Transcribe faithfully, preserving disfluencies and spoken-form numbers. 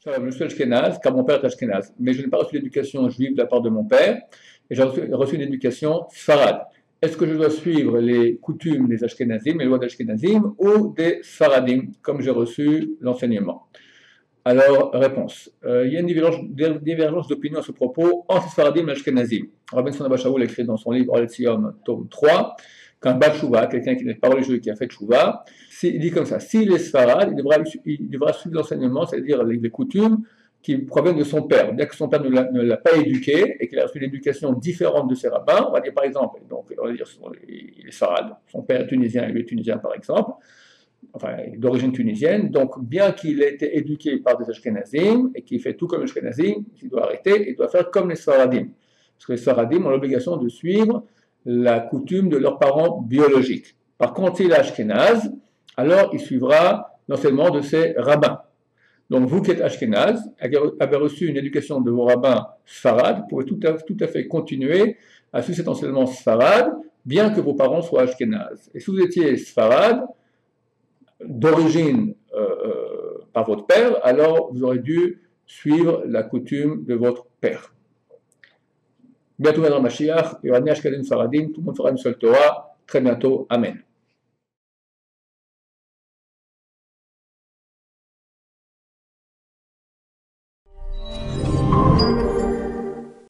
Je suis ashkénaze, car mon père est ashkénaze, mais je n'ai pas reçu l'éducation juive de la part de mon père, et j'ai reçu, reçu une éducation sfarade. Est-ce que je dois suivre les coutumes des ashkénazim, les lois d'ashkénazim, ou des sfaradim, comme j'ai reçu l'enseignement? Alors, réponse. Euh, il y a une divergence, divergence d'opinion à ce propos entre sfaradim et ashkénazim. Rabbi Sona Shaul écrit dans son livre Oletzion, tome trois, qu'un Baal Tshuva, quelqu'un qui n'est pas religieux et qui a fait Tshuva, il dit comme ça, s'il est sfarad, il devra, il devra suivre l'enseignement, c'est-à-dire les, les coutumes qui proviennent de son père. Bien que son père ne l'a pas éduqué et qu'il a reçu une éducation différente de ses rabbins, on va dire par exemple, donc on va dire il est sfarad, son père est tunisien et lui est tunisien par exemple, enfin d'origine tunisienne, donc bien qu'il ait été éduqué par des ashkénazim et qu'il fait tout comme les ashkénazim, il doit arrêter, il doit faire comme les sfaradim. Parce que les sfaradim ont l'obligation de suivre la coutume de leurs parents biologiques. Par contre, s'il est ashkénaze, alors il suivra l'enseignement de ses rabbins. Donc vous qui êtes ashkénaze, avez reçu une éducation de vos rabbins sfarad, vous pouvez tout à, tout à fait continuer à suivre cet enseignement sfarad, bien que vos parents soient ashkénazes. Et si vous étiez sfarad, d'origine euh, euh, par votre père, alors vous aurez dû suivre la coutume de votre père. Bientôt dans le Mashiach, il y aura ni ashkénazim, sfaradim, tout le monde fera une seule Torah. Très bientôt. Amen.